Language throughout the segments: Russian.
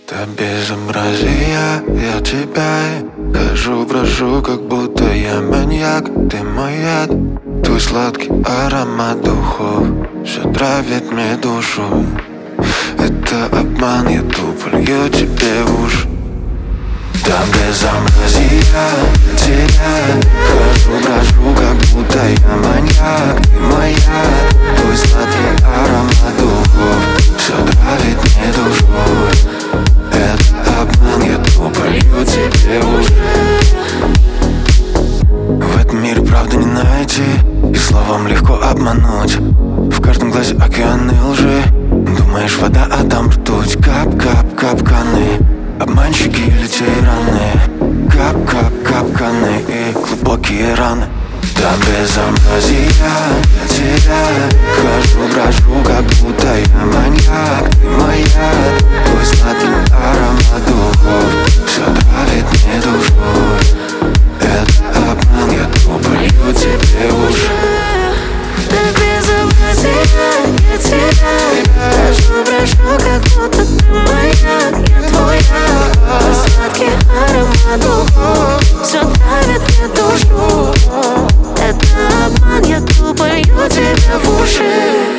Это безобразие, я тебя хожу, прошу, как будто я маньяк. Ты мой яд, твой сладкий аромат духов все травит мне душу. Это обман, я тупо лью тебе в уши. Там безобразие, я тебя хожу, прошу, как будто я маньяк. Ты мой яд, твой сладкий аромат духов все травит мне душу. Это обман, я тупо лью тебе в уши. В этом мире правды не найти, и словом легко обмануть. В каждом глазе океаны лжи. Думаешь, вода, а там ртуть. Кап-кап, капканы, обманщики или тираны. Кап-кап, капканы и глубокие раны. Там безобразие, я тебя хожу, прошу, как будто я маньяк. Ты мой яд, твой сладкий аромат духов все травит мне душу. Это обман, я тупо лью тебе в уши. Так безобразие, я тебя хожу, прошу, как будто ты маньяк. Я твой яд, сладкий аромат духов все травит мне душу. Это обман, я тупо лью тебе в уши.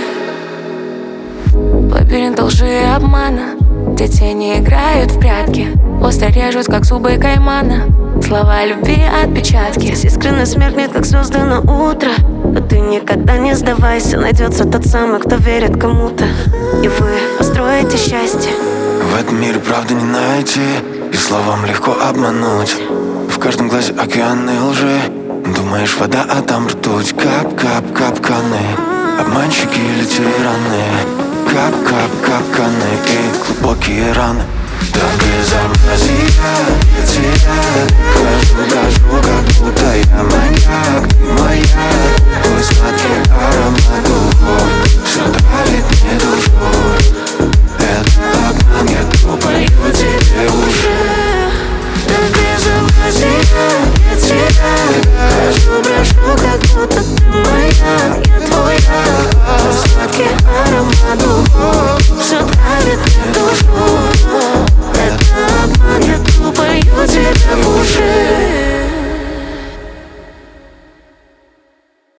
Лабиринт лжи и обмана, где тени играют в прятки, остро режут, как зубы каймана. Слова любви, отпечатки. Здесь искренность меркнет, как звезды на утро. Но ты никогда не сдавайся, найдется тот самый, кто верит кому-то, и вы построите счастье. В этом мире правды не найти, и словом легко обмануть. В каждом глазе океаны лжи. Думаешь, вода, а там ртуть. Кап-кап, капканы, обманщики или тираны. Кап-кап, капканы и глубокие раны. Там безобразие, я тебя хожу, прошу, как будто я маньяк. Ты мой яд, твой сладкий аромат духов все травит мне душу. Это обман, я тупо лью тебе в уши. Так безобразие,